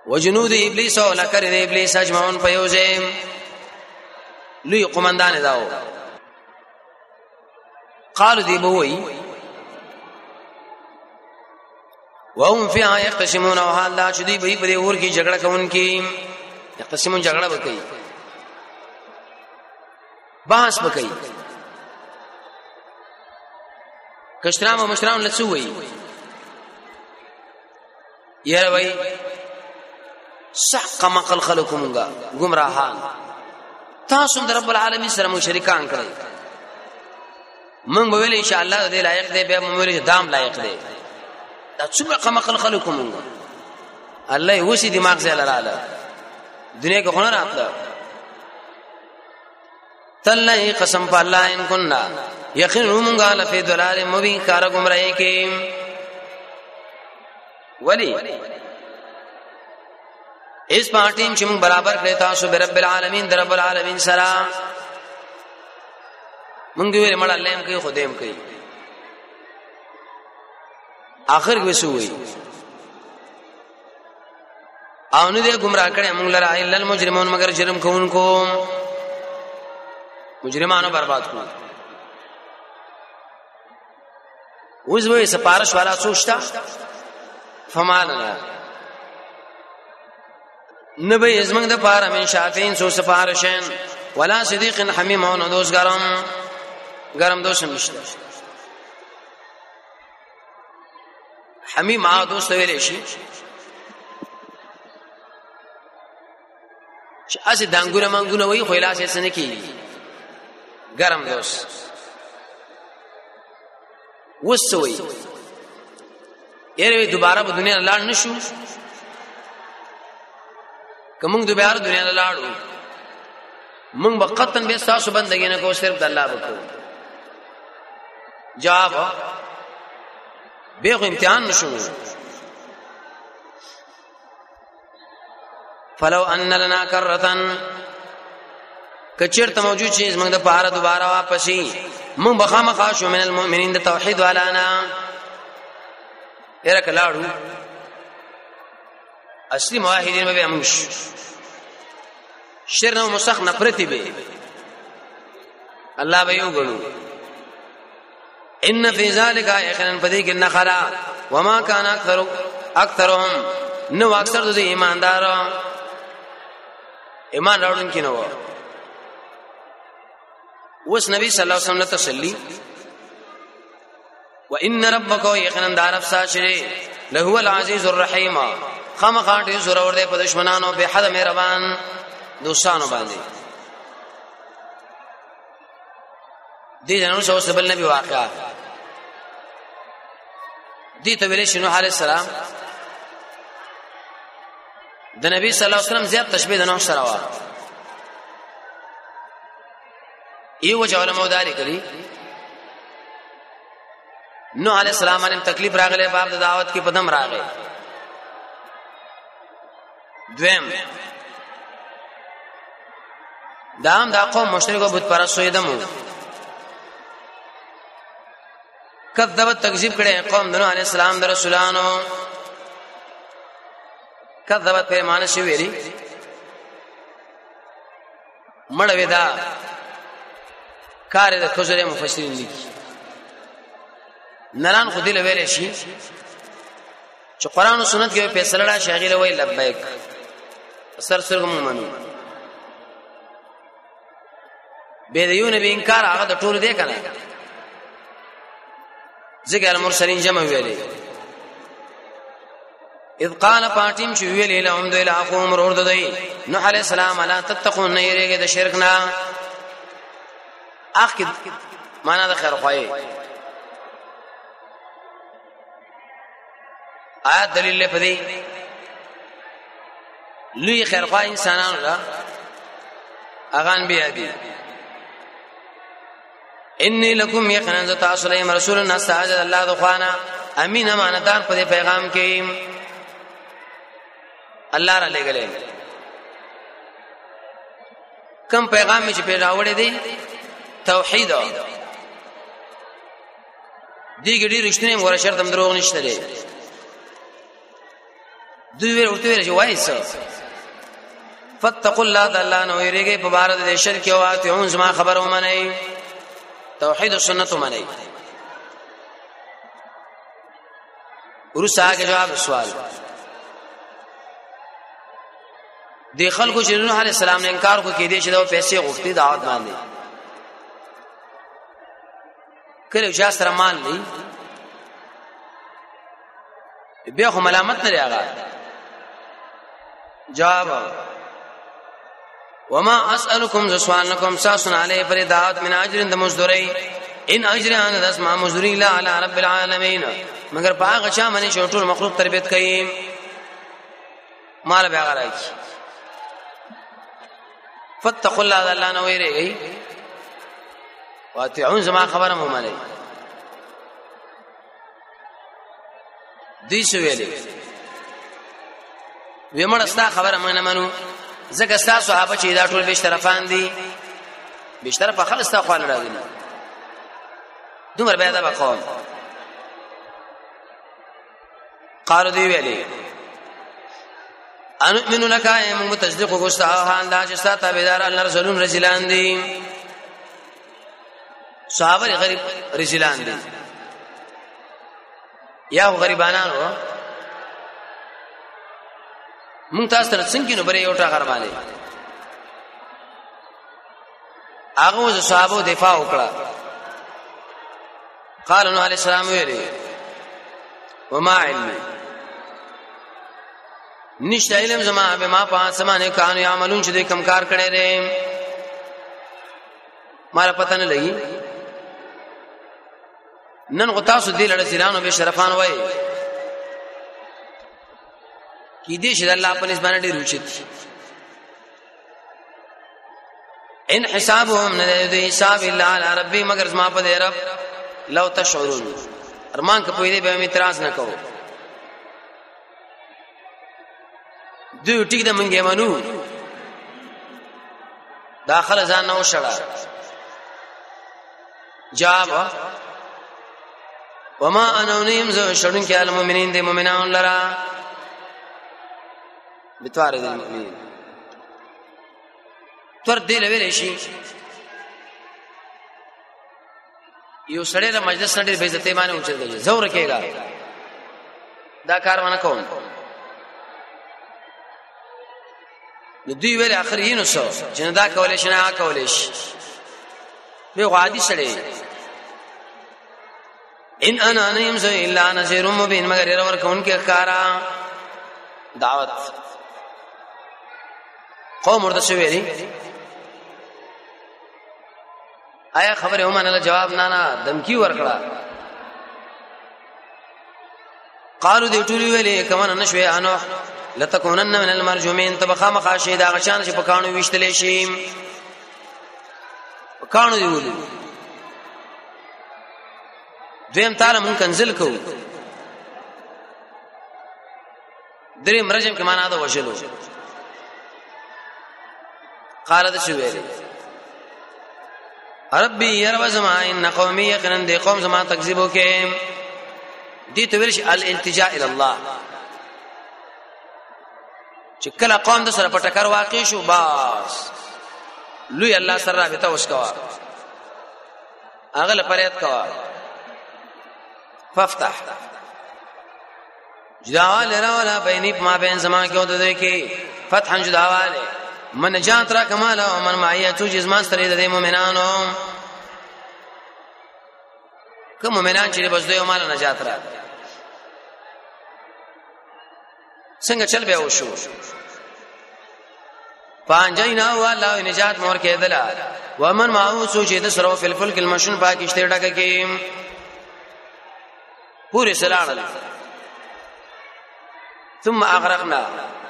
وجنود ابلیس او لکر ابلیس اجمعون پیوزه لوی قمندان داو قالوا دی بوئی وهم فيها يقتسمون وحال لا چدی بئی په اور کی جګړه کوونکی يقتسمون جګړه وکي بحث وکي کشرام او مشران لڅوي یاره وای سحق مقل خلقكمغا گمراهان تاسو د رب العالمین سره مشرکان کړی من به ویل ان شاء الله دې لایق دی به موږ دام لایق دی دا څومره مقل خلقكمغا الله وسی دماغ زه لاله دنیا کې خونه راتله تلای قسم په الله ان كنا یقینا موږ لفی ضلال مبین کار گمراهی کې ولی اس پارټین چې موږ برابر کړی تاسو به رب العالمین در رب العالمین سره موږ ویل مړ الله هم کوي خدایم کوي اخر کې وسوي او نه دې گمراه کړي موږ لره الا المجرمون مگر جرم کوونکو مجرمانو برباد کړو اوس وې سپارښت والا سوچتا فمالنا نبی ازمنګ د پاره من شافین سو سفارشین ولا صدیق حمیم او دوست گرم دوست نشته حمیم او دوست ویلې شي چې اسی دانګونه مانګونه وای خو لاس یې سن کی گرم دوست وسوي یره دوباره په دنیا لاړ نشو کوم دوباره دنیا لاړو موږ به قطن به تاسو بندګی نه کو صرف د الله وکړو جواب به امتحان نشو فلو ان لنا کرتن کچرته موجود شي موږ د پاره دوباره واپسې موږ بخامخ شو من المؤمنین د توحید والانا یره کلاړو اصلي موحدین به امش شر نو مسخ نفرتی به الله به یو غنو ان فی ذلک یقینا فذیک النخلا وما کان اکثرهم نو اکثر د ایماندار ایمان راوړونکي نو وس نبی صلی الله علیه وسلم تسلی وان ربک یقینا دار افساشری له العزیز الرحیم خامخاټي زور ور دې په دشمنانو به حد مهربان دوستانو باندې دې جنو شو سبل نبی واقعا دې ته ویل شنو عليه السلام د نبی صلی الله علیه وسلم زیات تشبیه د نو سره وا ایو علماء داری کړي نو علی السلام باندې تکلیف راغله باب د دعوت کې پدم راغې دویم دام دا قوم مشرک او بت پرست شویدمو کذبت تکذیب کړي قوم د نو علی السلام د رسولانو کذبت په معنی شی ویلي مړ ودا کار د خزره مفسرین لیکي نران خودی له ویل شي چې قران او سنت کې فیصله را شاغله وای لبیک سر سرګم منو به دیونه به انکار هغه د ټول دی کنه ذکر المرسلین جمع ویلې اذ قال فاتم چې ویلې لهم ذل اخوم ورود دی نوح علی السلام الا تتقون يرګه د شرک نه اخ معنا د خیر خوای آیات دلیل لپاره لوی خیر خوای انسانانو را اغان بیا دي انی لکم یقینا تاسلیم رسول الناس تعالی الله ذخوانا امین امانتدار په پیغام کې الله را لګلې کوم پیغام چې پیغاوړې دي توحید دی ګډي رښتینی مور شرط هم دروغ نشته دی دوی ورته وایي فتقوا الله تعالی نو یریږي په بار د شرک او اتعون زما خبر ومنئ توحید او سنت ومنئ ورسا کې جواب سوال دی خلکو چې نوح علی السلام نه انکار کو کې دي چې دا پیسې غوښتي دعوت باندې کله چې سره مال نه بیا خو ملامت نه راغی جواب وما اسالكم سوالكم ساسن علی پر دعوت من اجر د مزدوری ان اجر ان اسماء مزدوری لا علی رب العالمین مگر پاغه چا منی شوټول مخلوق تربیت کوي مال بیا غراي فتقوا الله الله نو ویریږي واتعون زما خبره مو مالي دې سویلې ویمړ استا خبره مې نه منو زکه استا صحابه چې دا ټول بشترفان دي بشترف خلک استا خپل راځي دومره بیا دا بقول قالو دی ویلې ان منو لکای موږ تصدیق وکړو هان دا چې ستا تابعدار الله رسولون رسولان دي صحابه غریب رسولان دي یا غریبانانو مونږ تاسو ته څنګه نو بری یو ټاکر باندې هغه صحابه دفاع وکړه قال نوح علیہ السلام ویلي وما علم نشته علم زما به ما په سمانه کانو یعملون چې دوی کم کار کړي دي مال پته نه لګي نن غتاسو دی لړ سیرانو به شرفان وای کی دې شه الله په نسبانه ډیر اوچت ان حسابهم نه حساب الا علی ربي مگر زما په دې رب لو تشعرون ارمان که په دې به اعتراض نه کوو دوی ټیک د منګې منو داخله ځان نو شړا جواب وما انا نیم زو شړون کې المؤمنین دې مؤمنان لرا بتوار دې مؤمنین تر دې لوي شي یو سړی د مجلس نړۍ به عزت باندې اوچتږي زور کېګا دا کار ونه کوم نو دوی ویل اخرین وسو چې دا کولې شنه کولې شي به غادي سړی ان انا نیم ذو الا نذير مبين مگر ير ور کون کې کارا دعوت قوم ورته ویلي آیا خبره هم نه جواب نه دمکی ورکړه قالو دې ټولي ویلي کمن نشوي انو لتكونن من المرجومين تبخا مخاشي دا غشان چې پکانو وشتلې شي پکانو دی ولي دویم تعالی مون کنزل کو درې مرجم کې معنا دا وشلو قال ذ شویل ربي يرب زما ان قومي يقرن دي قوم زما تکذیبو کې دي تو ویل الالتجاء الى الله چې کله قوم د سره پټکر واقع شو باس لوی الله سره رابطه وشکوا اغل پریت کوا فافتح جداوال راولا بینی ما بین زمان کې ودې کې فتحا جداوال من جات را کمال او من معیه تو جسمان سره د مؤمنانو کوم مؤمنان چې بس دوی مال نجات را څنګه چل به وشو پانځینا والله نجات مور کې دلا ومن معو سوچ د سرو فل فلک المشن پاکشته ډکه کې پوری سلاړل ثم اغرقنا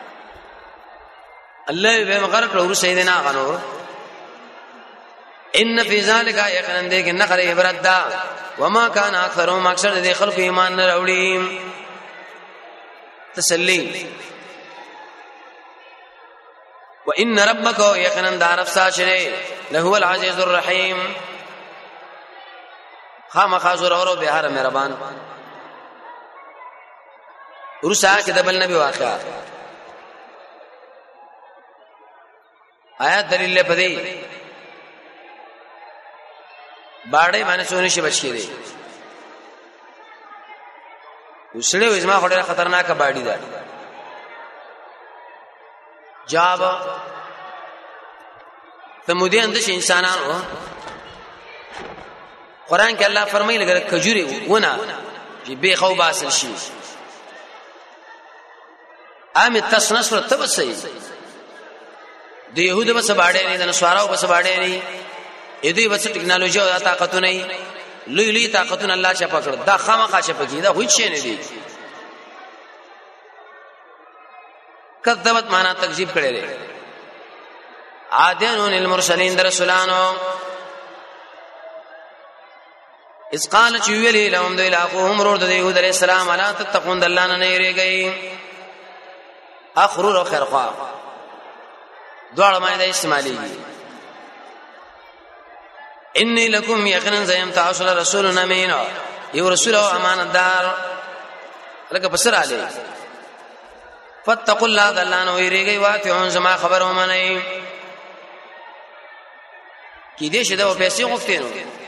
الله به مغرق له سیدنا غنو ان فی ذلک یقینا دې کې نخره عبرت دا وما كان اکثرهم اکثر دې خلق ایمان نه وروړي تسلی وان ربک یقینا دار افساشره له العزیز الرحیم خامخ زور اور به هر مهربان ورسا کې د بل نبی واقعا آیات دلیل په دی باړې باندې سونه شي بچ کړي وسړې وزما خوري خطرناک باړې ده جواب ثمودیان د انسانانو قران کې الله فرمایي لګره کجوري ونه چې به خو باسل شي ام تسنصر تبسي د يهودو بس باړې نه د نسواراو بس باړې نه اې دې بس ټکنالوژي او طاقت نه لوی طاقتونه الله چا پکړ دا خامخا چا پکې دا هیڅ نه دي کذبت معنا تکذیب کړي لري عادن المرسلین در رسولانو اس قال چویلی لهم دو الاخوهم رود د یهود علیہ السلام الا تتقون دلان نه یریږي اخرور او خرقا دوړ مې د استعمالي انی لکم یقینا زیم تعصل رسول امین یو رسول او امانتدار لکه بسر علی فتقوا الله دلان نه یریږي واتعون زما خبر ومنئ کی دې شه دا پیسې غوښتنو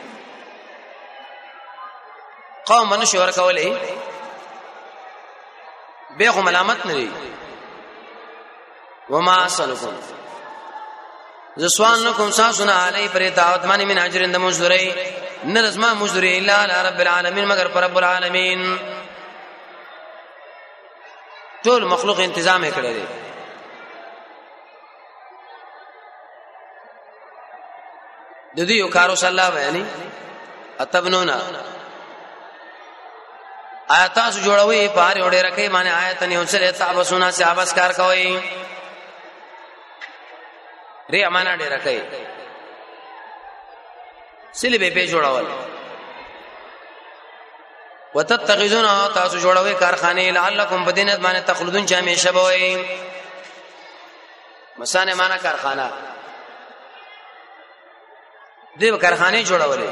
قوم منشي ورکولې به خو ملامت نه لري وما اسلکم زسوان لكم ساسنا علی پر دعوت مانی من اجر اند مزدری نرزما مزدری الا علی رب العالمین مگر پر رب العالمین ټول مخلوق تنظیم کړی دی د دې یو کارو صلی الله بیانی اتبنونا آیات سو جوړوي پاره وړه رکھے معنی آیت نه اوسره تابسونا سے ابس کار کوي ری امانه ډیر رکھے سلی به جوړول وتتخذون تاسو جوړوي کارخانه لعلکم بدینت معنی تخلدون چې همیشه بوي مسانه معنی کارخانه دیو کارخانه جوړولې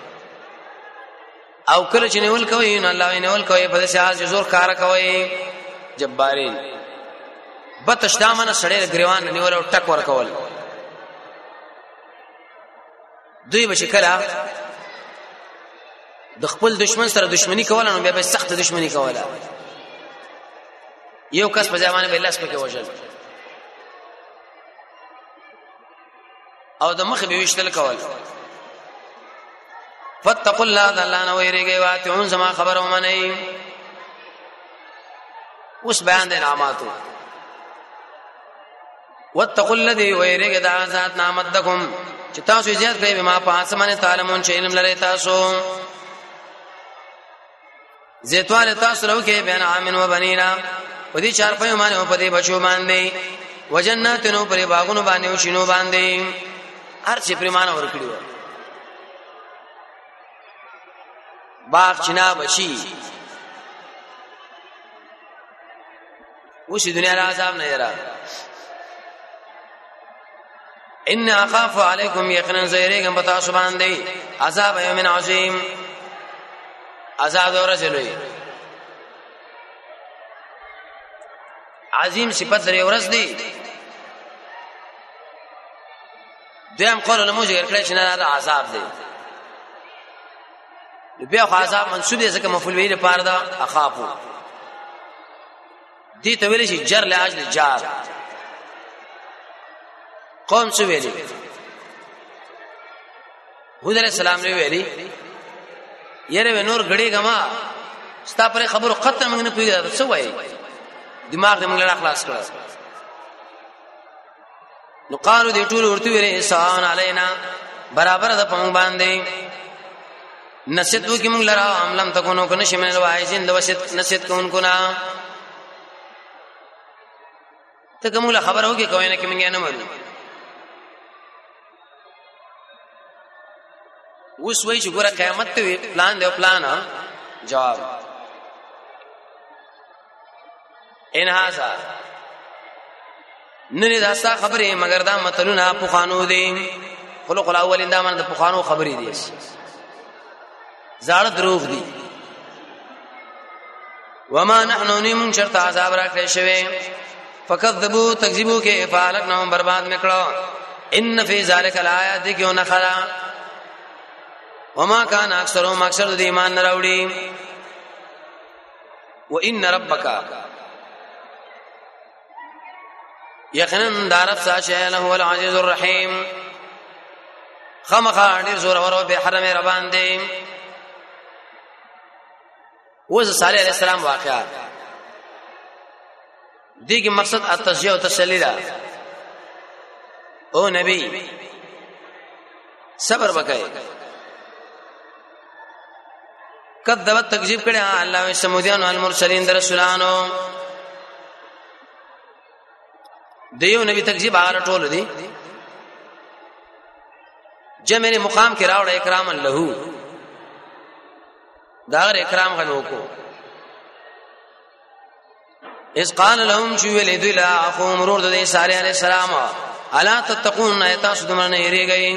او کله چې نیول کوي نو الله نیول کوي په دې حال زور کار کوي جبارین بتشدامنه سړې غریوان نیول او ټک ور کول دوی بشکلا د خپل دشمن سره دشمنی کول نو بیا به سخت دشمنی کوله یو کس په ځمانه به لاس پکې وژل او د مخ به وشتل کول فتقوا الله دلنا ويرګي واتعون زما خبر ومنئ اوس بیان د انعاماتو واتقوا الذي ويرګي د ذات نعمتکم چې تاسو زیات کړئ بما پاسمنه تعلمون چې علم لري تاسو زیتوال تاسو راو کې بیان عامن و بنینا په دې چار په باندې په دې بچو باندې وجناتونو پر باغونو باندې او شینو باندې هر څه پرمانه ورکړي باغ چنا بشي وشي دنیا له عذاب نه یرا ان اخاف علیکم یقینا زیرکم پتا سو باندې عذاب یوم عظیم عذاب ورسلوي عظیم صفت لري ورس دی دیم قول له موږ کړی چې نه دا عذاب دی بیا خو عذاب منسوب دی ځکه مفعول به لپاره دا اخافو دي ته ویل شي جر لاجل جار قوم څه ویلي هود علیہ السلام نے ویلي یره نور غړي غما ستا پر خبرو قطر موږ نه پیږه څه وایي دماغ دې موږ له اخلاص کړو نو قالو دې ټول ورته ویلي احسان علینا برابر ده پم باندې نسیتو کی موږ لرا عملم تکونو کنه شمن وایزین د وسیت نسیت کوونکو نا ته کومه خبر هوګي کوي نه کې موږ نه مړو اوس وای چې ګوره قیامت ته پلان دی پلان جواب ان هاذا نن دا خبره مگر دا متلونه په قانون دي خلق الاولین دا من د په قانون خبرې دي زړه دروغ دي وما نحنو نیم شرط عذاب راکړې شوی فکذبوا تکذیبو کې فالکنهم برباد میکړو ان فی ذلک الآیات کیو نخلا وما كان اکثرهم اکثر د ایمان نه راوړي وان ربک یقینا دارب ساشه له هو العزیز الرحیم خامخا ډیر زور ورو به حرم ربان دی وز صالح علیہ السلام واقعا دیگه مقصد التشجیع و تسلی دا او نبی صبر وکړئ کذبت تکذیب کړه الله او سمودیان او المرسلین در رسولانو دیو نبی تکذیب هغه ټول دي جمع مقام کې راوړ اکرام له داغر اکرام غنو کو اس قال لهم شو ولید الى اخو مرور د صالح علیہ السلام الا تتقون ایت سدمن یری گئی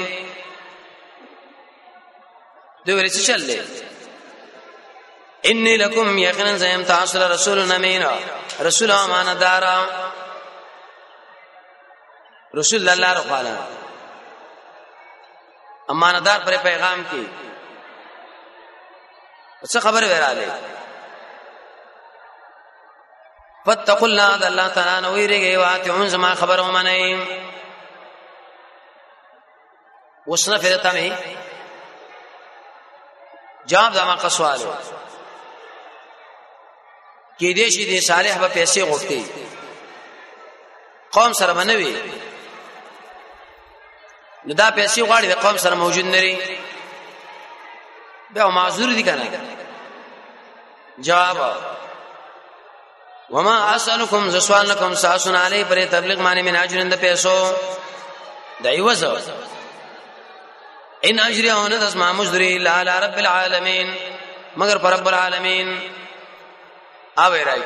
دوی ورڅ چللې انی لکم یقینا زم تاسو رسول امین رسول امانتدار رسول الله رحمه امانتدار پر پیغام کی څه خبر وراله فتقوا الله الله تعالی نو ویریږي واتعون زما خبر ومنئ وسنه فرته می جواب دا ما سوالو کې دې شي دې صالح به پیسې غوښتي قوم سره بنوي نو دا پیسې غواړي قوم سره موجود نری بیا معذور دي کنه جواب وما اسالکم زسوال لكم ساسن علی پر تبلیغ معنی من اجرند پیسو دایوزو ان اجری اون دس ما مجری الا علی رب العالمین مگر پر رب العالمین او راکی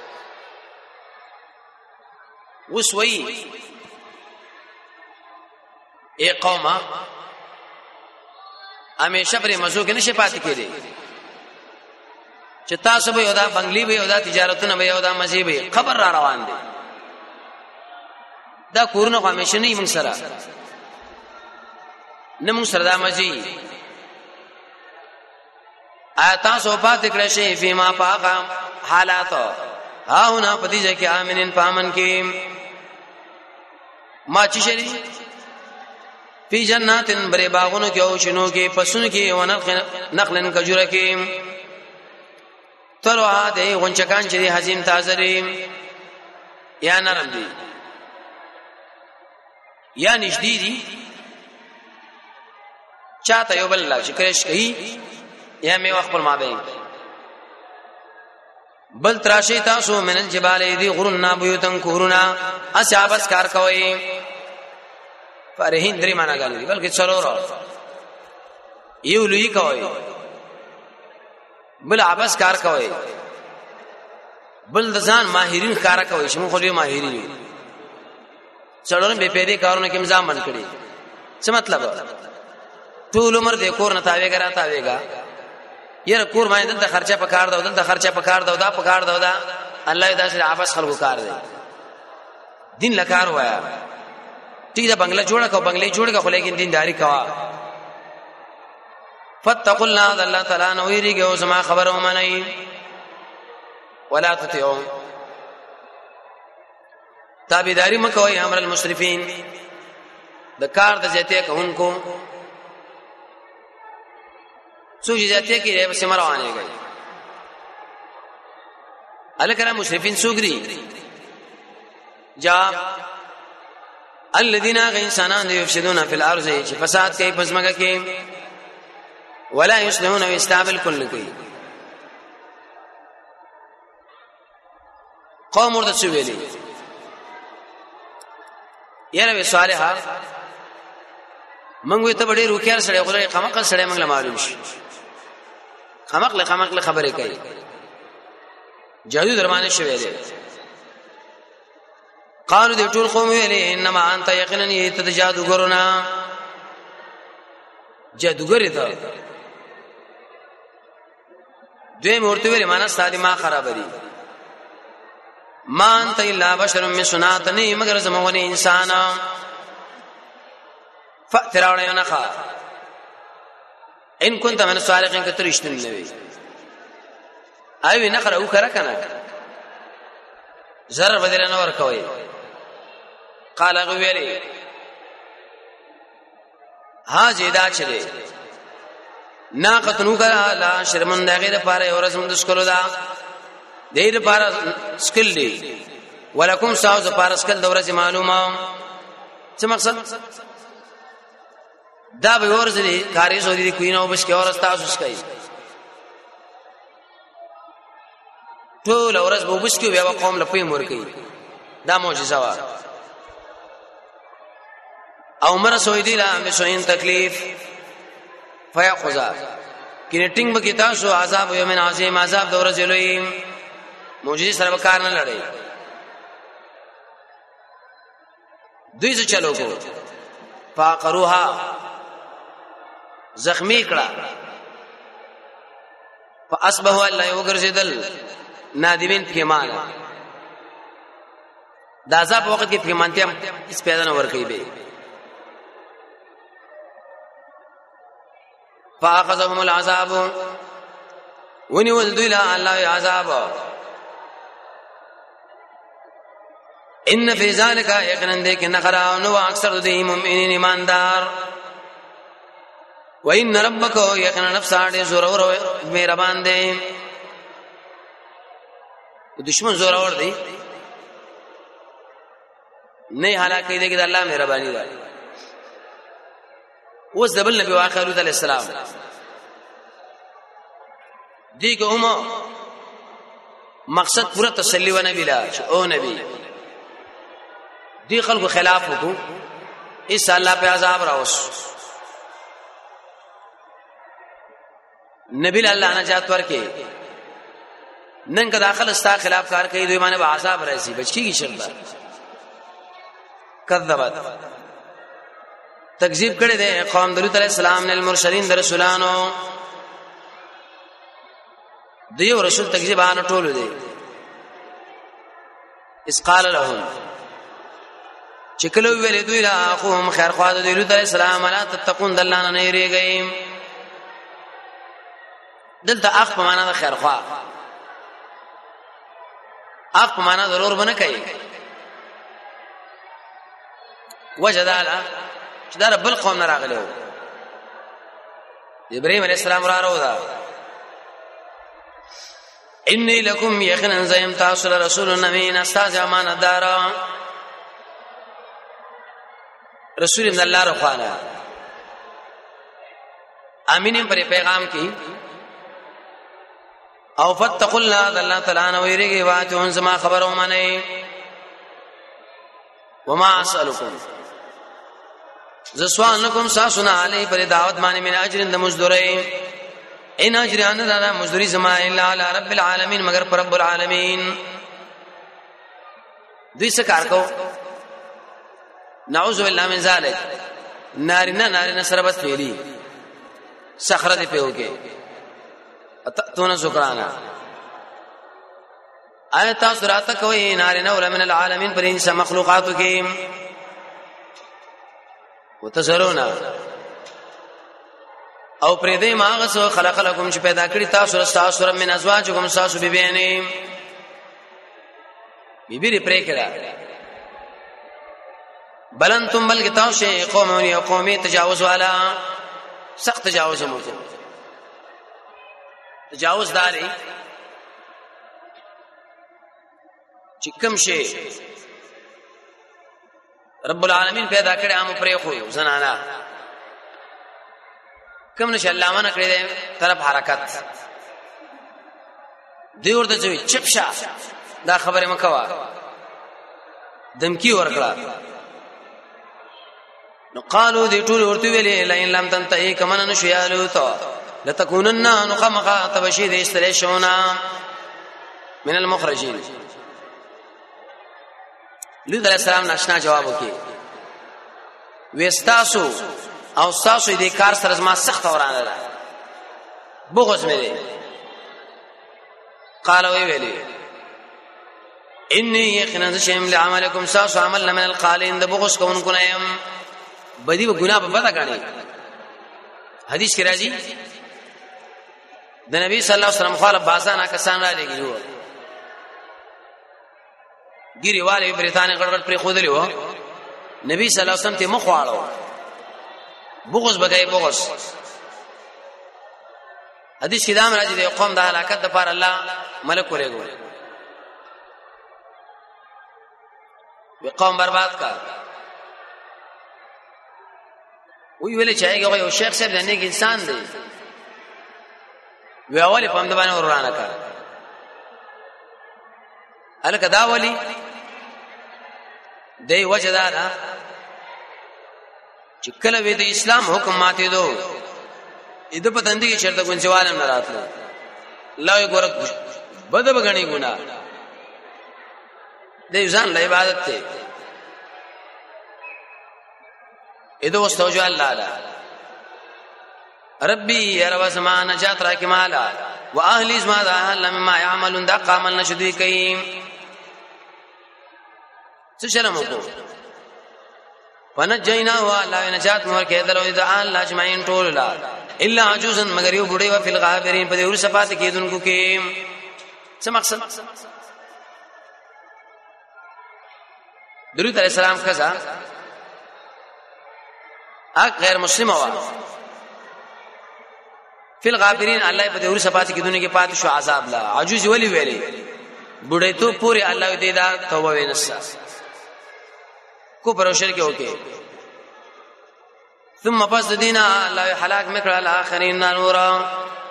وسوی ای قومه همیشه پر مزو کې نشه پات کېږي چې تاسو به یودا بنگلی به یودا تجارتونه به یودا مزي به خبر را روان دي دا کورونه همیشه نه موږ سره نه موږ سره دا مزي آتا سو پات کړه شي فيما پاغه حالات ها هنا پدې ځکه امنن پامن کې ما چې شری فی جناتن بری باغونو کې او شنو کې پسونو کې او نخلن کجوره کې تروا دې غونچکان چې حزین تازه دي یا نرم دي یا نشدي دي چاته یو بل الله چې کرش کوي یا می وخت پر ما به بل تراشی تاسو من الجبال دی غرنا بیوتن کورنا اصحابس کار کوي فرهین درې معنا غالي بلکې څلور یو لوی کوي بل عباس کار کوي بل ځان ماهرین کار کوي چې موږ خو ماهرین څلور به پیری کارونه کې نظام بن کړي څه مطلب ټول عمر دې کور نه تاویګا را تاویګا یره کور باندې دلته خرچه پکار دا دلته خرچه پکار دا پکار دا الله دې سره عباس خلکو کار دی دین لکار وایا ټیک دا بنگله جوړه کو بنگلې جوړه کو لیکن دینداری کوا فتقوا الله تعالی نو ویریږي او زما خبر ومنئ ولا تطيعوا تابعداري مکوئ امر المسرفين د کار د ذاته کوونکو سوچ ذاته کې به سمروانه گئی الکرام مسرفين سوګري جا الذين انسانان يفسدون في الارض چې فساد کوي پسمګه کې ولا يصلحون واستعمل كل کوي قوم ورته سویلي یاره صالحا منګوي ته ډېر وکړ سره غوړې خمقل سره منګل معلوم شي خمقل خبرې کوي جادو درمانه شوی دی قالو دې ټول قوم ویلې انما انت یقینا ته جادوګرنا جادوګر ته دوی مورته ویلې معنا ستادي ما خراب دي ما انت الا بشر مثلنا تنی مگر زمونی انسان فتراوړې نه ښا ان كنت من الصالحين کترشتن نوي ایوی نخره او کرا کنه زر بدل نه ور کوي قال غویلی ها جیدا چره ناقتنو کرا لا شرمن دغه لپاره اور سم د سکلو دا دې لپاره سکل دی ولکم ساوز لپاره سکل دورې معلومه څه مقصد دا به ورزري کاری سو دي کوینه وبس کې اور تاسو کوي ټول اورز وبس کې بیا قوم لپاره مور کوي دا معجزه وا او مر سوې دي لا مسوین تکلیف فیاخذا کینټینګ به کې تاسو عذاب یوم عظیم عذاب دور زلوي معجزه سره کار نه لړۍ دوی څه چلو کو فاقروها زخمی کړه فاصبحوا الله وګرځیدل نادمین پښیمانه دا عذاب وخت کې پښیمانتیا اس پیدا نه ور کوي به فاخذهم العذاب ونول ذل الله عذاب ان فی ذلک یقینا دې کې نخرا نو اکثر دې مؤمنین ایماندار وان ربک یقینا نفس اړه زور اور مهربان دی دشمن زور اور دی نه هلاکې دې کې الله مهرباني ده اوس دبل نبی واقع علیه السلام دی کومه مقصد پورا تسلی و نبی لا او نبی دی خلکو خلاف وکړو اس الله په عذاب راوس نبی الله نجات ورکې نن که داخل استا خلاف کار کوي دوی باندې عذاب راځي بچی کی شرط کذبت تکذیب کړي دي قوم درود علیہ السلام نے المرسلین در رسولانو دیو رسول تکذیبانه ټول دي اس قال لهم چکلو ویل دوی لا اخوهم خیر خوا د درود علیہ السلام لا تتقون دلانه نه ریږي دلته اخ په معنا د خیر خوا اخ په معنا ضرور بنه کوي وجداله چې دا رب القوم راغلو ابراهيم عليه السلام راو دا اني لكم يقينا زيم تاسل رسول امين استاذ امانه دار رسول من الله رخوانا امين پر پیغام کی او فتقوا الله الله تعالی نو یریږي واتون زما خبرو منه وما اسالكم زسوان لكم ساسنا علی پر دعوت معنی من اجر د مزدورین ان اجر ان لا مزدوری زما الا علی رب العالمین مگر پر رب العالمین دوی څه کار کو نعوذ بالله من ذلک نارینه سربت ویلی صخره دی پیوګه اتتون ذکرانا آیت سورات کوي نارینه ول من العالمین پر انسان مخلوقات کې وتزرونا او پرې دې ماغه سو خلق لكم چې پیدا کړی تاسو تاسو من ازواجکم تاسو بیبینې بیبی پرې کړه بلنتم بلک تاسو قوم یو قومي تجاوز والا سخت تجاوز مو تجاوز داري چې کوم شي رب العالمین پیدا کړی عام پرې خو زنانا کوم نشه الله مانه کړی طرف حرکت دی ورته چې چپشا دا خبره مکوا دمکی ورکړه نو قالو دی ټول ورته ویلې لئن لم تنتهي کمن نشيالو تو لتكونن نقمقا تبشید استریشونا من المخرجین لوط علیہ السلام ناشنا جواب وکي وستاسو او تاسو دې کار سره ما سخت ورانه ده بغض مې دي قال وی ویلي انی یقینا شیم لعملکم ساس عمل من القالین د بغض کوونکو نه يم بدی و ګناه په پتا غاڼي حدیث کې راځي د نبی صلی الله علیه وسلم خالف باسان کسان را لګیو ګيري والي برتانه غړغړ پر خودلی و نبی صلی الله علیه وسلم ته مخ واړو بغض بګای بغض حدیث کې دا راځي د قوم د هلاکت لپاره الله ملک ورېګو وی قوم برباد کا وی ویلې چایګه یو شیخ صاحب د نیک انسان دی وی اولی په باندې ورانه کا الکه دا ولی دی وجدارا چې کله وی د اسلام حکم ماته دو اې د پتندې کې شرط ګونځوالم نه راتلو الله یې ګور بد بغنی ګنا د ځان له عبادت ته اذا واستوجب الله لا ربي يا رب سما نجات را کمالا واهلي ما ذا اهل مما يعملون دا قامل نشدي کيم څه شرم وکړو ونجينا والله نجات مور کې دلو اذا الله اجمعين ټول لا الا عجوزا مگر یو بډې و فل غابرين په دې ور صفات کې دونکو کې څه مقصد درود علیہ السلام کزا غیر مسلم ہوا فی الغابرین الله په دې ور صفات کې دونه کې پات شو عذاب لا عجوز ولی ویلې بډې ته پوری الله دې دا توبه وینسا کو پروشر کې اوکے ثم پس دینا الله هلاك مکر الاخرین نورا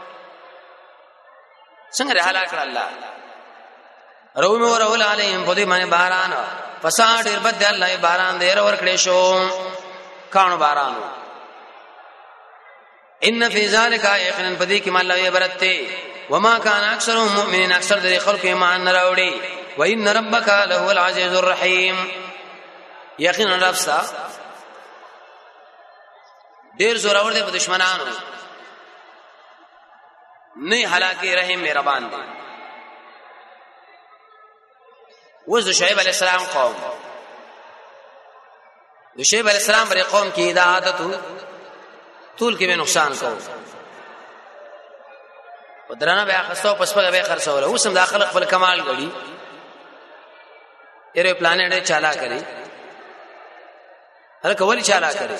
څنګه هلاك الله روم ورول علیهم په دې باندې باران فساد ربد الله باران دې ور کړې شو کانو بارانو ان فی ذلک یقینا پدې کې مال الله برته وما كان اکثرهم مؤمنین اکثر دې خلق ایمان نه راوړي و ان ربک له العزیز الرحیم یقینا رب سا ډیر زور اور دې په دشمنانو نه هلاکه رحیم مهربان دی وذ شعیب علیہ السلام قوم د شعیب علیہ السلام پر قوم کی دا عادت طول کې به نقصان کو ودرانه به اخستو پس په به خرڅول اوس هم داخله خپل کمال غړي ایرو پلانټ چالا کړي هر کولی چالا کړي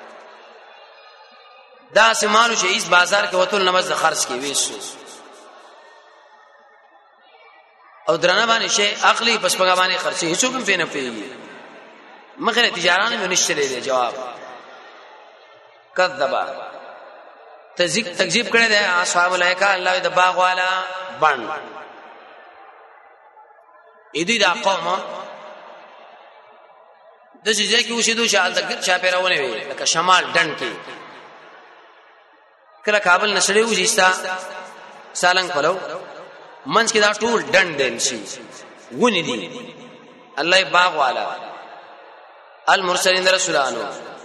دا سمانو چې اس بازار کې وتل نماز خرڅ کی وېسو او درانه باندې شي عقلي پس په باندې خرڅي هیڅ کوم پې نه پیږي مخه تجارانه مې نشته دی جواب کذبا تکذیب کړی دی اصحاب الایکا الله د باغ والا بند اې دې دا قوم د چې کې وشیدو شال د چا پیراونه وي لکه شمال ډن کې کله کابل نسړې وځيستا سالنګ پلو منځ کې دا ټول ډن دین شي ونی دي الله باغ والا المرسلین رسولانو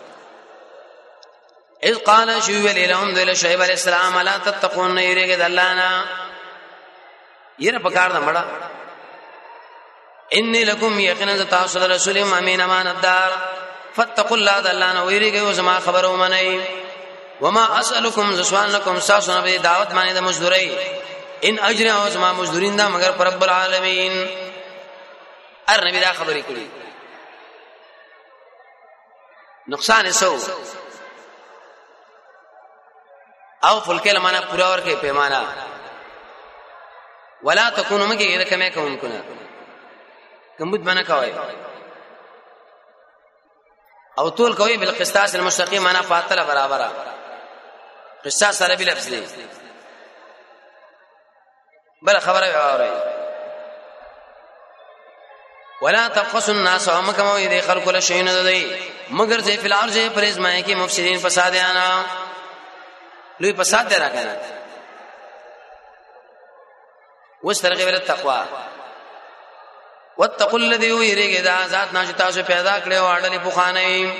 اذ قال شعیب لهم ذل شعیب علیہ السلام لا تتقون یریګه دلانا یره پکار د مړه انی لکم یقینا تاسل رسول امین امانتدار فتقوا الله دلانا ویریګه وسما خبرو منئ وما اسالکم زسوانکم ساسن به دعوت باندې د مزدوری ان اجر او زما مزدورین دا مگر پر رب العالمین ار نبی دا خبرې کړې نقصان سو او فلکل معنا پورا ورکه پیمانه ولا تکونوا مګه کمه کوم کنه کمبود باندې کوي او طول کوي بالقسطاس المستقيم معنا فاطله برابر قسطاس سره بل لفظ دی بل خبره اوري ولا تقصوا الناس ومكم يدي خلق كل شيء ندي مگر ذي في الارض پرزمای کی مفسدين فسادانا لوی فساد درا کنه واسترغب التقوى واتقوا الذي يريد ذات ناش تاسو پیدا کړو اړلې بوخانه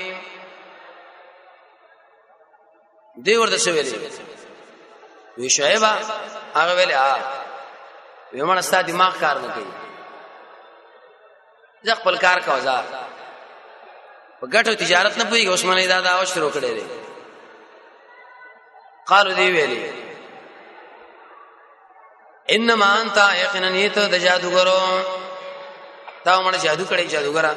دی ورته سویلې وی شعیبا هغه ویلې ویمن استا دماغ کار نه کوي ځ خپل کار کوزا په ګټو تجارت نه پويږي اوس منه دا او شروع کړي دي قالو دی ویلي انما انت یقینا نیت د جادوګرو دا مړ جادو کړي جادوګرا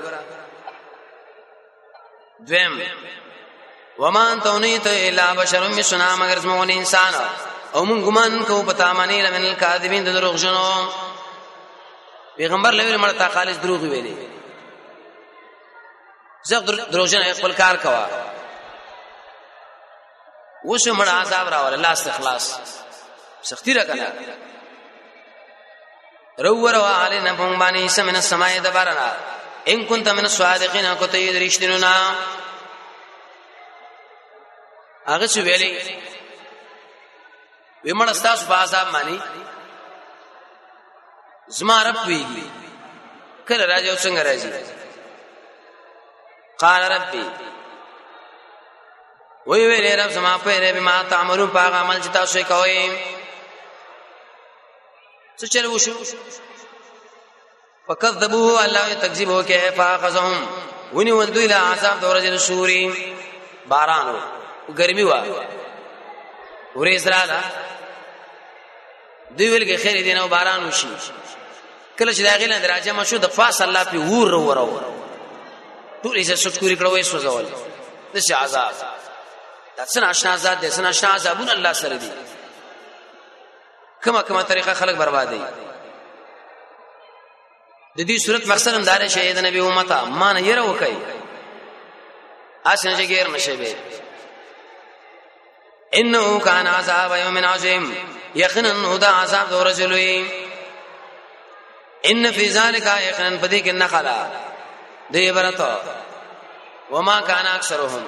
دویم وما انت نیت الا بشر مثلنا مگر زمون انسان او مون ګمان کو پتا مانی لمن الکاذبین د دروغ جنو پیغمبر لوي مړ تا خالص دروغ ویلي زه دروغ جن خپل کار کوا وسه مړ عذاب راول الله استخلاص سختی را کړه رو علينا بمباني سمن السماء دبرنا ان كنت من الصادقين كنت يدريشتنا هغه څه ویلي ومن استاس بازاب مانی زما رب ویږي کله راځو څنګه راځي قال ربي وی ویلې رب زما په رب ما تعملون په عمل چې تاسو کوئ څه چل وشو فكذبوه الله تکذیبو کې فاخذهم ونی ولدو الى عذاب دورجل سوري بارانو ګرمي وا ورې زراله دوی ویل کې خیر دي نو باران وشي کله چې داخله دراجه مشو د فاس الله په ور ورو ټول یې شکر کړو وې سوزول د شي عذاب د سن آشنا ذات د سن آشنا عذابون الله سره دي کما طریقه خلق بربادي د دې صورت مقصد هم دار شهید نبی امته مان یې راو کوي اسنه غیر نشي به انه كان عذاب يوم عظيم يقينا هدا عذاب ورجلوي ان في ذلك يقينا فديك النخلا دې برته وما كان اکثرهم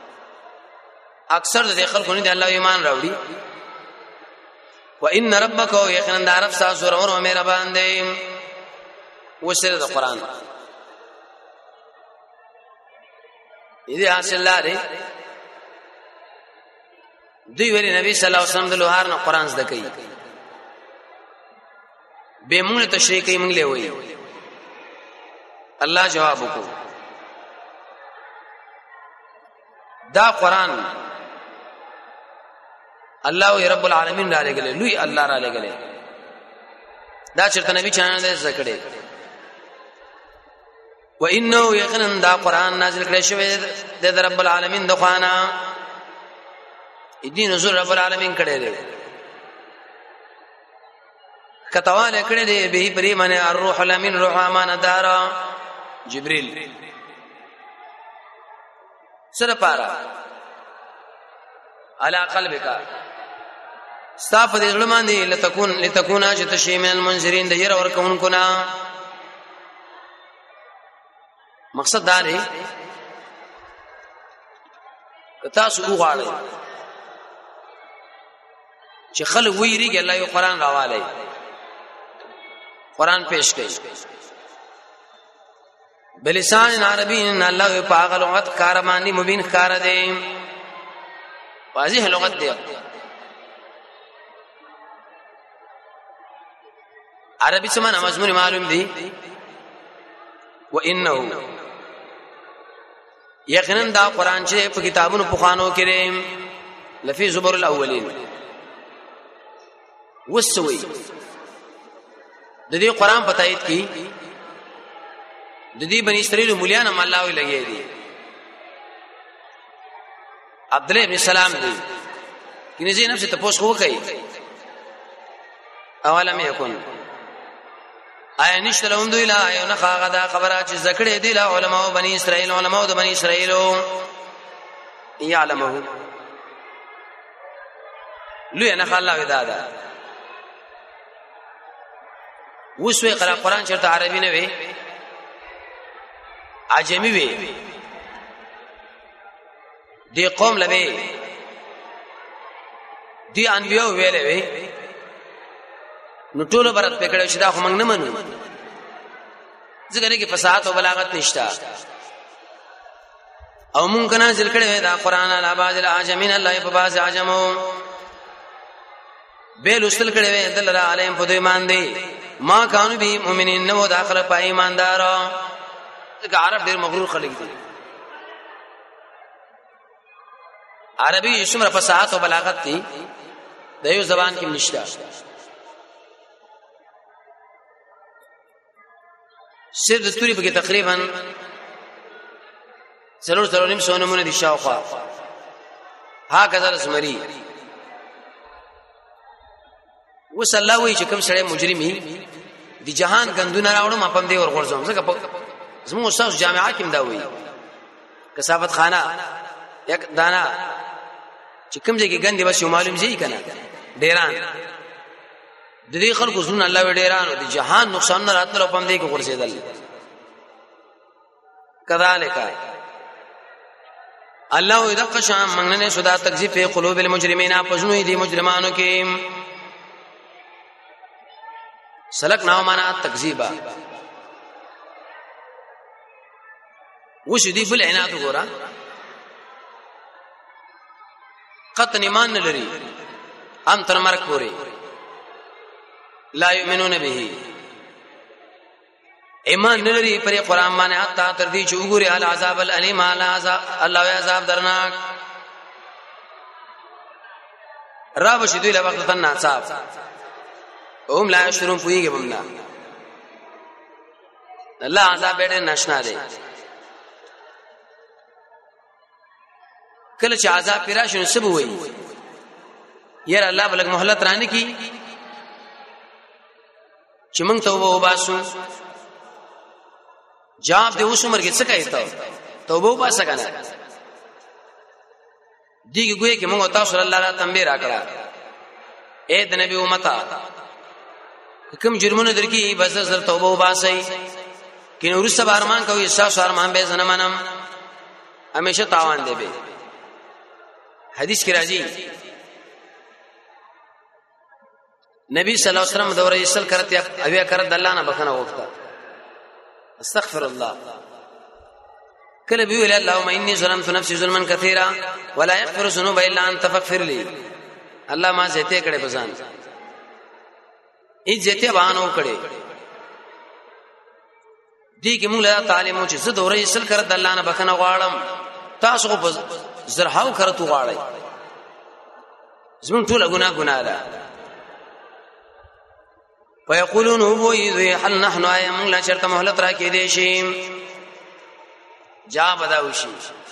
اکثر د خلکو نه دی الله ایمان راوړي وان ربک یقینا د رب تاسو ورور او مهربان دی وسره د قران دې حاصل لري دوی ویلي نبی صلی الله علیه وسلم د لوهار نه قران زده کوي به موږ تشریح کوي موږ له وایي الله جواب وکړو دا قران الله رب العالمین را لګلې لوی الله را لګلې دا چرته نبی چانه دې زکړې و انه یقینا دا قران نازل کړی شوی د رب العالمین د خوانا دین نزول رب العالمین کړی دی کتواله کړی دی به پری منه الروح الامین روح امان دار جبريل سره پارا على قلبك صاف دې ظلمان دي لتكون شتشي من المنذرين د ير اور کون کنا مقصد دا دی کتا سو غواړي چې خلک ویریږي الله یو قران راواله قران پیش کړي بلسان عربی ان الله پاک لغت کارمانی مبین کار دی واضح لغت دی عربی سمانه مضمون معلوم دی و انه یقینا دا قران چې په کتابونو په خوانو کې لفي زبر الاولین وسوي د دې قران په تایید کې د دې بنی اسرائیل مولیان هم الله وی لګي دي عبد الله ابن سلام دی کینه زینب څخه تاسو خو کوي اولم یکون آیا نشته لوند ویلا یو نه خاغه خبره چې زکړې دي له علماء بنی اسرائیل علماء د بنی اسرائیل یعلمه لوی نه الله ودادا وسوي قرآن چرته عربي نه وي عجمی وي دی قوم لبه دی انبیاء ویلې وي نو ټول برت پکړې شي دا خو موږ نه منو ځکه کې فصاحت او بلاغت نشتا او مونږ کنه ذل کړه دا قران علا باز العجمین الله په باز عجمو به لوستل کړه دل را علیم په دوی مان دي ما کانو به مؤمنین نو داخله پای ایماندار ځکه عرب ډېر مغرور خلک دي. عربي څومره فصاحت او بلاغت دي د یو زبان کې نشته. صرف د توري په تقریبا 3.5 نمونه دي شاوخوا. ها کذا زمری وس الله وی چې کوم سړی مجرمي دی جهان غندونه راوړم په دې ور غورځم. ځکه زموږ استاد جامعه کې مدا وی کثافت خانه یک دانا چې کوم ځای کې غندې بس یو معلوم ځای کنه ډیران د دې خلکو زونه الله وی ډیران د جهان نقصان نه راتلو په دې کې غورځیدل. کذالک الله یذق شام مننه سودا تکذیب په قلوب المجرمین پجنو دي مجرمانو کې سلک نو معنا تکذیبا وش دي بل عنایت وګورا قطن ایمان لري ام تر مرګ پوري لا یؤمنون به ایمان لري پر قران باندې حتا تر دې چې وګوري ال عذاب الالم الله عذاب درناک را بشدوی له وخت تن ناصاب اوم لا شروع پویږي بمنا الله عذاب ډېر ناشنا دی. کله چې عذاب پیرا شنو سبو وي ير الله بلګ مهلت رانه کی چې موږ توبه وباسو. جواب دې اوس عمر کې څه کوي ته توبه وباسه کنه دیګ ګوي کې موږ تاسو الله تعالی تنبیه راکړه اے د نبی امته کوم جرمونه درکې بس زر توبه وباسي کین ورسته ارمان کوي احساس ارمان به زنمنم همیشه تاوان دی به. حدیث کې راځي نبی صلی الله علیه وسلم دوره یسل کرته اویا کړه د الله نه بخنه وغوښته استغفر الله. کله به ویل اللهم انی ظلمت نفسي ظلما كثيرا ولا يغفر الذنوب الا انت فاغفر لي. الله ما زته کړه بزان ای زته باندې کړه دې کې موږ له تعلیم چې زه دوره یسل کړه د الله نه بخنه غواړم تاسو په زرهاو کرتو غواړي زمون ټول ګناه ده. ويقولون هو هل نحن ايام لا شرط مهلت را کې دي شي جا بداوي شي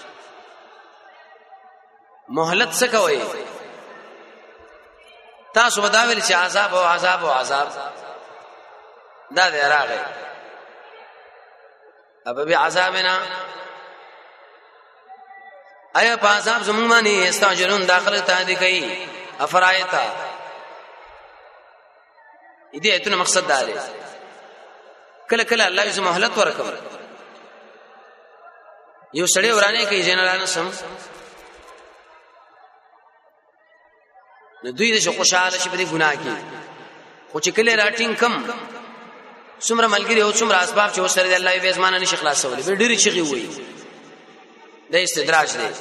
مهلت څه کوي تاسو بداویل چې عذاب او عذاب او عذاب دا دی راغی ابه به عذابنا ایا په عذاب زمون باندې استاجرون داخله ته دي کوي افرایتا دې ایتونه مقصد دا دی کله کله الله یې مهلت ورکړي یو سړی ورانه کوي جنرال سم نو دوی دې خوشاله شي په دې ګناه کې خو چې کله راټینګ کم څومره ملګری او څومره اسباب چې وسره دی الله یې به زمانه نشي خلاصولې به ډېری شي وي د استدراج دی.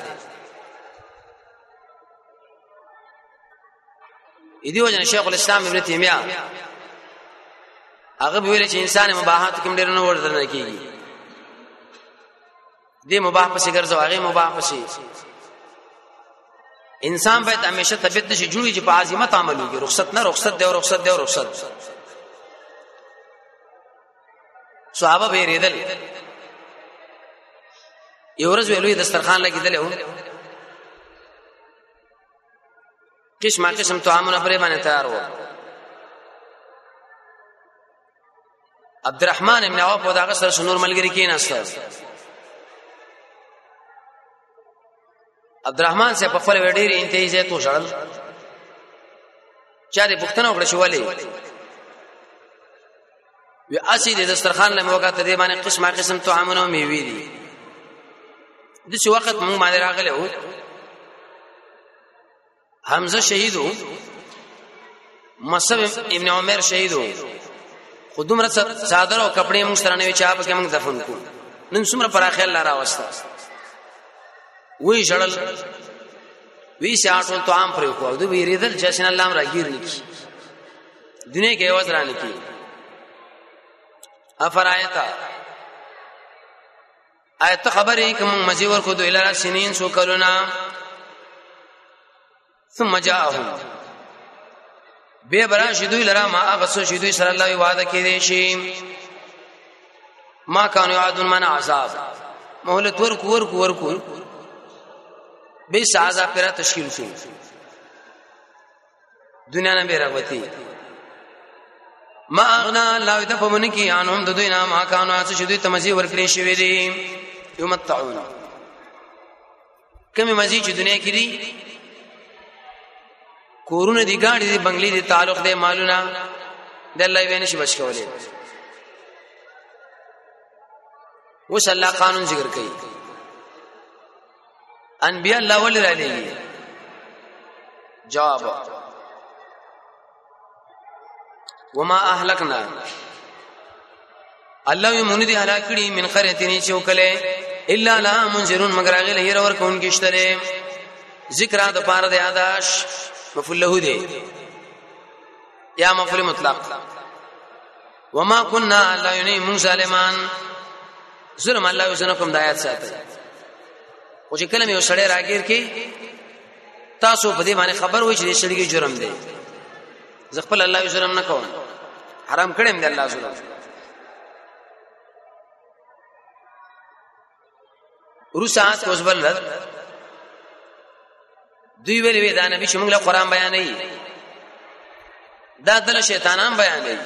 دې وجه شیخ الاسلام ابن تیمیه هغه ویل چې انسان مباحات کوم ډېر نه ورته کیږي دې مباح په څیر ځو هغه مباح په څیر انسان باید همیشه طبيعت نشي جوړي چې په عظمت عمل وکړي رخصت نه رخصت دی او رخصت دی او رخصت. صحابه به ریدل یو ورځ ویلوې دسترخوان لګیدل و قسم طعامونه پرې باندې تیار و. عبدالرحمن ابن عوف په داغه سره نور ملګری کې ناست عبدالرحمن سے په خپل وډیر انتهیزه تو شړل چا دې پښتنه وکړه شو ولې وی اسی دې دسترخوان له موګه ته دې باندې قسم طعامونه میوي دي د څه وخت موږ باندې راغله و حمزه شهیدو مصعب ابن عمر شهیدو خودمره صادر او کپڑے موږ سره نه چا په کې موږ دفن کو نن څومره پر اخر لاره واسطه وی جړل وی ساټو ته عام پر کو دوی ریدل جشن الله راګیر نکی دنیا کې आवाज رانه کی افرایتا آیت خبرې کوم مزي ورکو دوی لرا سنین سو کلونا ثم جاءهم به براشي دوی لرا ما اغسو شي دوی سره الله وعده کړي شي ما كانوا يعدون من عذاب مهلت ورکو به سازا پر تشکیل شي دنیا نه بیرغوتی ما اغنا الله دفمن کی انهم د دوی نه ما كانوا شدوی تمزي ورکړي شي دي یمتعون کمی مزي چې دنیا کې دي کورونه دي ګاډي دي بنگلي دي تعلق دي مالونه د الله ویني شي بچ کولې وس الله قانون ذکر کوي انبیاء الله ول را لېږي جواب وما اهلكنا الله يمن دي هلاکړي من قريتين چوکله الا لا منذرون مگر هغه لهیر ور کون کېشتره ذکر د پاره د یاداش مفعول له دي یا مفعول مطلق وما كنا لا ينيم ظالمان ظلم الله وزنکم د آیات ساتي او چې کلمه یو سړی راګیر کې تاسو په دې باندې خبر وای چې سړی کې جرم دی ځکه الله یو جرم نه کوم حرام کړم دی الله ظلم ورسات کوزبل دوی ویلي دا نبی چې موږ له قران بیانې دا دل شیطانان بیانې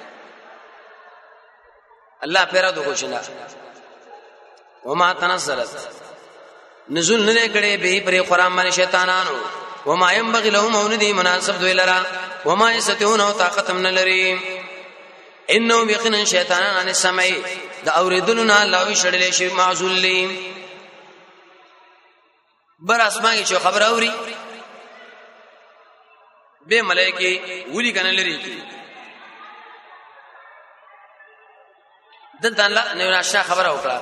الله پیرا دغه شلا وما تنزلت نزول نه کړي به پر قران باندې شیطانانو وما ينبغي لهم ان دي مناسب دوی لرا وما يستطيعون طاقت من لري انه يقين شیطانان عن السمع دا اوریدلنا الله شړلې شي معذول لي بر اسماء کې خبر اوري به ملائکه ولي کنه لري دلته الله نو نشه خبر وکړه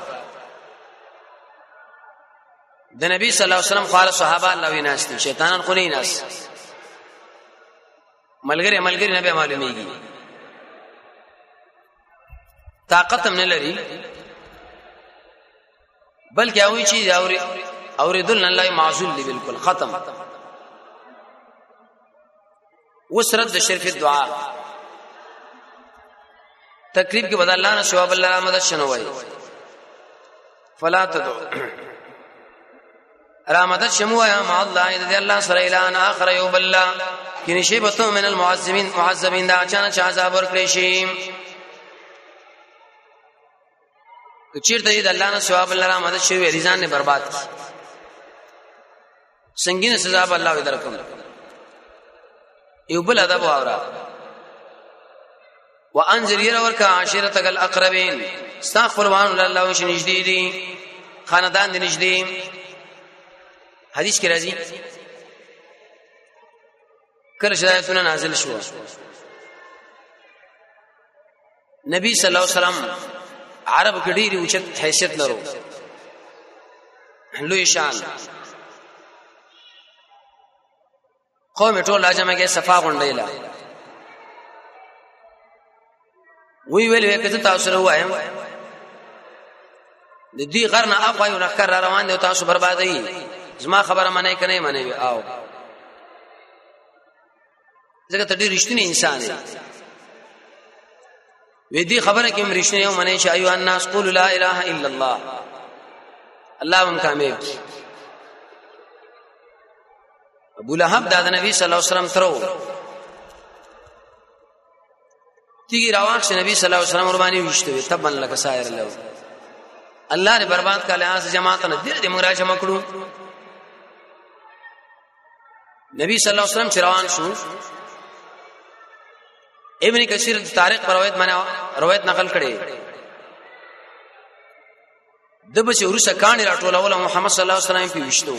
د نبی صلی الله علیه وسلم قال صحابه الله ویناست شیطانان خو نه ناس ملګری نبی معلومیږي طاقت هم نه لري بلکې اوی چیز اوریدل الله معذول دی بالکل ختم وسرد شرف الدعاء تقریب کې بدل الله نه ثواب الله مدد شنوي فلا تدعو رحمت شمو یا ما الله اذ الله سره اعلان اخر یوب الله کینی شی بتو من المعذبین دا اچانک عذاب ورکړي شي کچیرته دې الله نه ثواب الله رحمت شوی ریزان نه برباد سنگین سزا به الله درکم یوبل ادب اورا وانذر يرورك عاشرتك الاقربين استغفر الله وشنجدي دي خاندان دي نجدي حدیث کې راځي کله چې آیتونه نازل شو نبی صلی الله علیه وسلم عرب کې ډېری اوچت حیثیت لرو لوی شان قوم ټول راځم کې صفا غونډیلا وی ویل وکړه تاسو سره وایم د دې غرنه اخوا یو نخر روان دي تاسو بربادي زما خبره منې کنه منې او ځکه ته ډېر رښتینی انسان یې وې دې خبره کې مرښتینی یو منې چې ایو الناس قول لا اله الا الله اللهم کامیاب ابو لهب د نبی صلی الله علیه وسلم ترو تیږي راوښ نبی صلی الله علیه وسلم قرباني وشته تبن لك سایر له الله نے برباد کړه اس جماعت نه دې موږ راځه مکړو نبی صلی الله علیه وسلم چروان شو ابن کثیر تاریخ پر روایت نقل کړي دبه چې ورسه کانی راټولول محمد صلی الله علیه وسلم په وشتو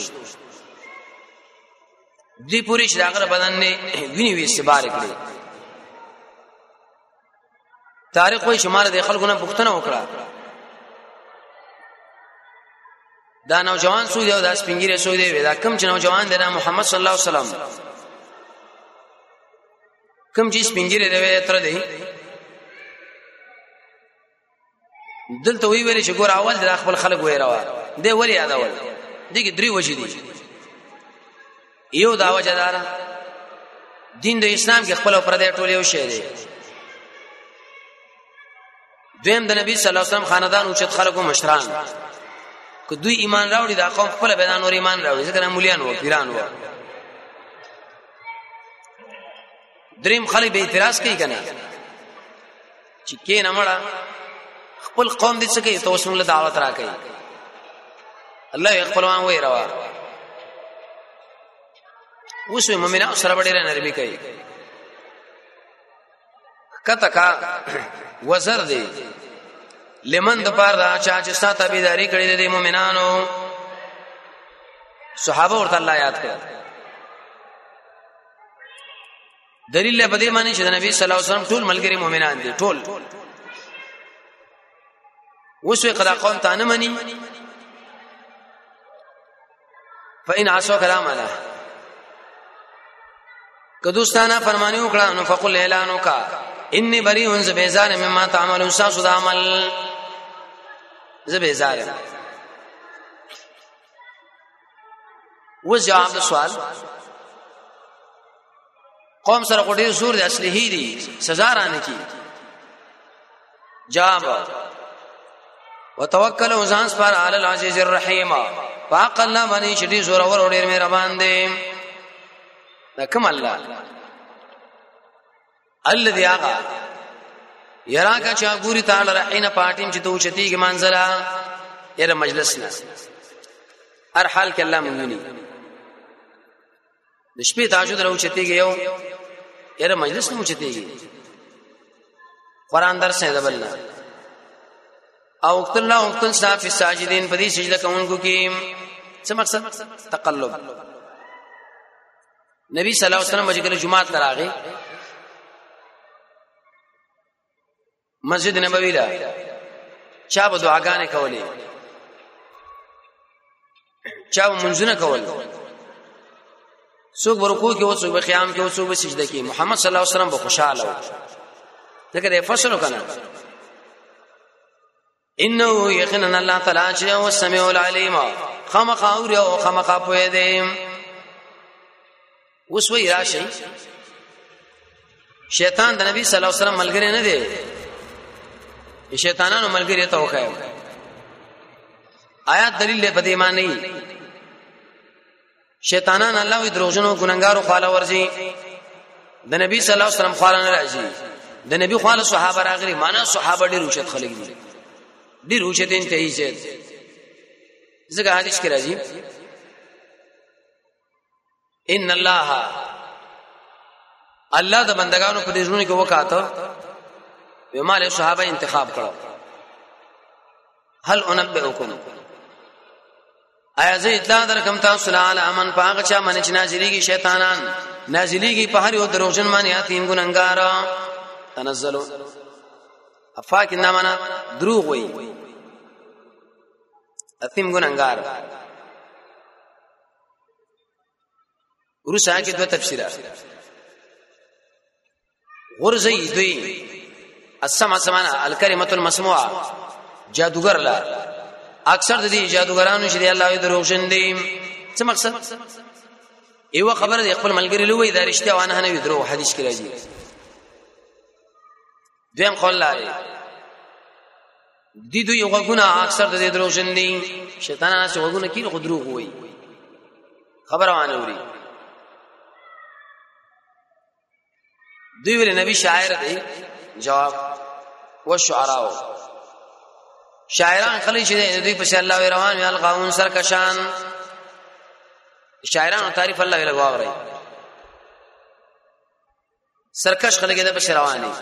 دې پوری شراغره بدن نه ویني وی استبار کړي تاریخ وای شمار د خلکو نه پښتنه وکړه دا نوجوان سو دی او دا سپینګیره سو دی دا کم چې نوجوان دی محمد صلی الله علیه وسلم کم چې سپینګیره دی تر دی دلته وی ویل چې ګور اول د خپل خلک وې راوړ دی ولی یادول دغه درې وجې دي یو دا وجه دار دین د اسلام کې خپل پر دې ټول یو شی دی دویم د نبی صلی الله علیه وسلم خاندان او چت خلکو مشران که دوی ایمان راوړي دا قوم خپل بدن اور ایمان راوړي ځکه مولیان وو پیران وو دریم خلک به اعتراض کوي کنه چې کې نه مړه خپل قوم دې څه کوي توسن له دعوت را کوي الله خپلوان وې روا اوس مومنان سره ډېر نرمي کوي کته کا وزر دی لمن د پاره دا چا چې ساته بيداری کړی دي مومنانو صحابه ورته الله یاد کړ دلیل په دې معنی چې د نبی صلی الله علیه وسلم ټول ملګری مومنان دي ټول وسوي قضا قوم ته نه مني فإن عصوا كلام الله کدوستانه فرمانی وکړه نو فقل اعلانو کا انی بریء زبیزار مما تعملون ساسو د عمل زبیزار و جواب د سوال قوم سره کوټي زور د اصلي دي سزا رانه کی جواب وتوکل وزانس پر علی العزیز الرحیم فاقلنا بنی شدی زور اور ډیر مهربان دی لکم الله الذي آغا یراکا چا ګوري تعالی رحینا پاتیم چې تو چتی کی منزله یره مجلسنا هر حال کې الله مونږ د شپې تهجد راو چتی کی یو یره مجلس مو چتی کی قران درس نه دبلنا او وقت الله وقت صاف الساجدين پدې سجده کوونکو کې څه مقصد تقلب نبی صلی الله علیه وسلم چې جمعه لراغي مسجد نبوی لا چا به دعاګانې کولې چا منځونه کول څوک ورکوع کې او څوک قیام کې او څوک سجده کې محمد صلی الله علیه وسلم به خوشاله و ذکر فصل وکړه انه یقینا الله تعالی چې هو السمیع العلیم خامخ اور او خامخ په دې وسوي راشي شیطان د نبی صلی الله علیه وسلم ملګری نه دی شیطانانو ملګری ته وخایو آیات دلیل په دې معنی شیطانان الله وی دروژنو ګننګارو خاله ورځي د نبی صلی الله علیه وسلم خاله نه راځي د نبی خاله صحابه راغلي معنا صحابه ډیر اوچت خلک دي ډیر اوچت انتهایی زید ځکه حدیث کې راځي ان الله د بندگانو په دې ژوند کې وکاته وماله صحابه انتخاب کړو هل انبئکم ایازه اطلاع درکم تاسو له امن پاغه چا من چې نازلېږي شیطانان نازلېږي په هر یو دروژن باندې یتیم ګننګار تنزلوا افاک نامنا دروغ وي یتیم ګننګار ورسا کې دوه تفسیرات غرزي دوی السمع سمعنا الكلمه المسموعه جادوګر لا اکثر د دې جادوګرانو چې الله یې دروغجن دي څه مقصد ایو خبره د خپل ملګری لوی دا رښتیا وانه نه وي درو حدیث کې راځي دیم قول لري دي دوی وګونه اکثر د دې دروغجن دي شیطانانو چې وګونه کې خو دروغ وي خبره وانه وري دوی ویل نبی شاعر دی جواب والشعراء شاعران خلی چې دوی په الله روان وي القاون سرکشان شاعرانو تعریف الله ویل غواړي سرکش خلک د بشر رواني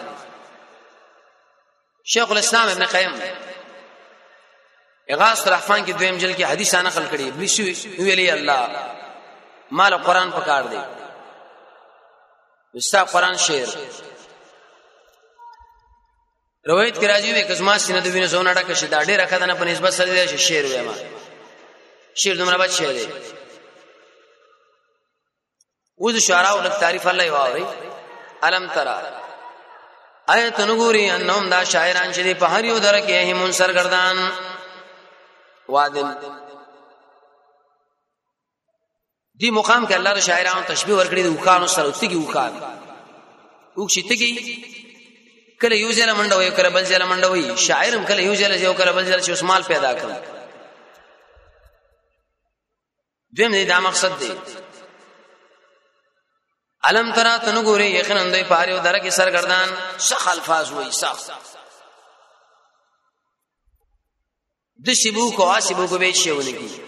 شیخ الاسلام ابن قیم اغاث الرحمن کې دویم جلد کې حدیث نقل کړي ابلیس ویلي الله مال قرآن پکار دی وستا قرآن شعر روایت کې راځي وي کزما سینه د وینې زونه ډکه شي دا ډېر راکدنه په نسبت سره دی شعر وایم شعر دومره بچ شعر دی و د شعراو له تعریف الله یواري الم ترى آیت نګوري انهم دا شاعران چې په هر یو در کې هم سرګردان وادن دی مقام کې الله د شاعرانو تشبیه ورکړي د وکانو سره تګي وکان وکشي تګي کله یو ځله منډه وي کله بل ځله منډه وي شاعرم کله یو ځله یو کله بل ځله چې اسمال پیدا کړ دیم دا مقصد دی علم ترى تنګوري یقینا دوی پاره او درکه سرګردان سخ الفاظ وای سخ د شیبو کو اسیبو کو به شیونه کی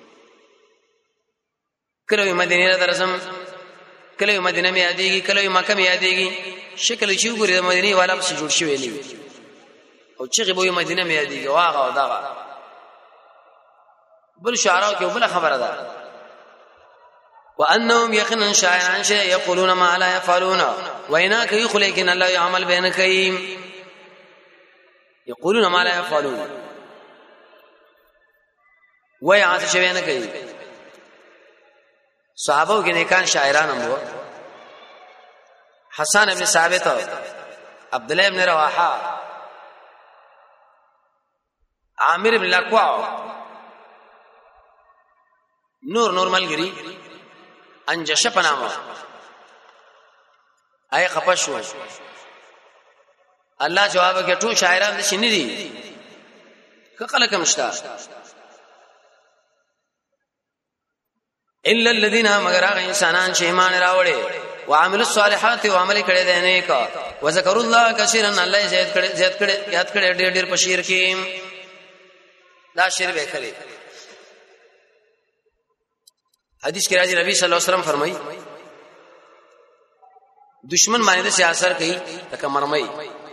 کله مدینه درسم کله مدینه می یادېږي کله مکه می یادېږي شکل چې وګوري د مدینه والا په جوړ شوی دی او چې غو مدینه می یادېږي واغه او داغه بل شعراو کې بل خبره ده وانهم يقينا شاعران شيء يقولون ما لا يفعلون وانك يخلقن الله يعمل بينك يقولون ما لا يفعلون ويعاش بينك صحابه کې نیکان شاعران هم وو حسن ابن ثابت عبد الله ابن رواحه عامر ابن الاقوع نور ملګری انجشه پنامه آی خپشو الله جواب کې ټول شاعران د شنی دي کله کوم شتا الا الذين مگر هغه انسانان چې ایمان راوړي او عمل الصالحات او عمل کړي دي نیک او ذکر الله کثیرا الله زیات کړي یاد کړي ډېر په شیر کې دا شیر به کړي حدیث کې راځي نبی صلی الله علیه وسلم فرمایي دشمن باندې څه اثر کوي لکه مرمۍ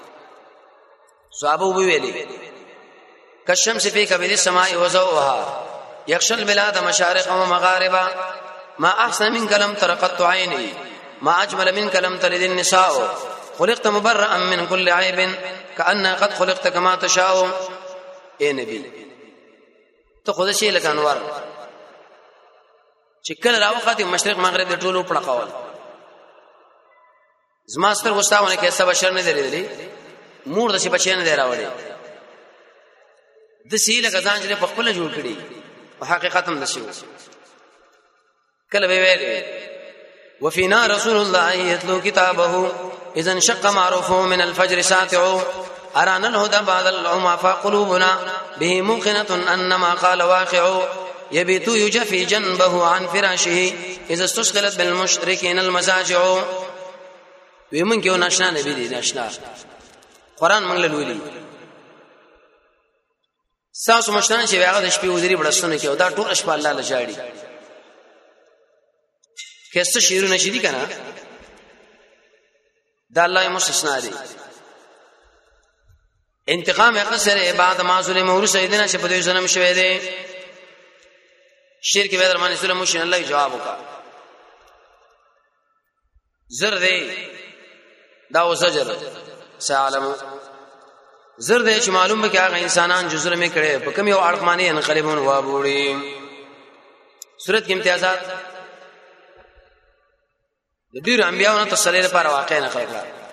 صحابه ویلي کشمس فی کبیر السماء وضوءها يخشى البلاد مشارق ومغاربا ما احسن من كلام ترقت عيني ما اجمل من كلام تلد النساء خلقت مبرئا من كل عيب كأن قد خلقت كما تشاء اے نبی ته خود شي لکه انوار چې کله راوخته مشرق مغرب د ټولو پړقاول زماستر غستاونه کې څه بشر نه درېدلی مور د څه بچی نه دی راوړي د سیله غزان چې په خپل جوړ کړي او حقیقت هم دشي کله به ویل وفينا رسول الله يتلو كتابه اذا انشق معروفه من الفجر ساطع ارانا الهدى بعد العمى فقلوبنا به موقنه انما قال واقع يبيت يجفي جنبه عن فراشه اذا استشغلت بالمشركين المزاجع ومن کې ناشنا نبی دی ناشنا قران منګل ویلي ساسو مشران چې هغه د شپې وزري بڑستونه کې او دا ټول شپه الله لجاړي کیسه شیرو نشي کنه دا الله مستثنا دي انتقام اقصر بعد ما ظلم اور سیدنا چې په دې ظلم شوه دي شرک به درمانه ظلم وشي الله جواب وکا زر دې دا وسجر سالم زر دې چې معلوم به کې هغه انسانان چې ظلم کړي په کوم یو اړخمانه انقلابون وابوړي صورت کې امتیازات د ډیر انبیانو ته صلی الله لپاره واقع نه کړل